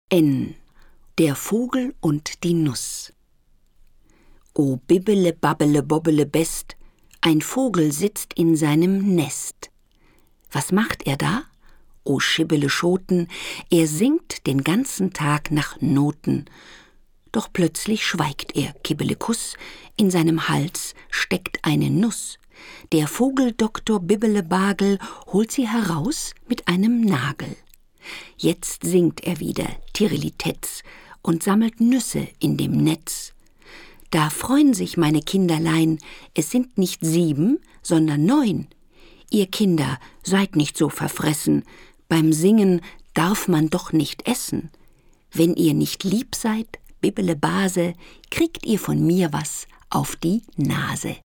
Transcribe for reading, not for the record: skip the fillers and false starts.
N. Der Vogel und die Nuss. O bibbele, babbele, bobbele, best, ein Vogel sitzt in seinem Nest. Was macht er da? O schibbele Schoten, er singt den ganzen Tag nach Noten. Doch plötzlich schweigt er, Kibbelekuss, in seinem Hals steckt eine Nuss. Der Vogeldoktor Bibbelebagel holt sie heraus mit einem Nagel. Jetzt singt er wieder, Tirilitetz, und sammelt Nüsse in dem Netz. Da freuen sich meine Kinderlein, es sind nicht 7, sondern 9. Ihr Kinder, seid nicht so verfressen, beim Singen darf man doch nicht essen. Wenn ihr nicht lieb seid, Bibbelebase, kriegt ihr von mir was auf die Nase.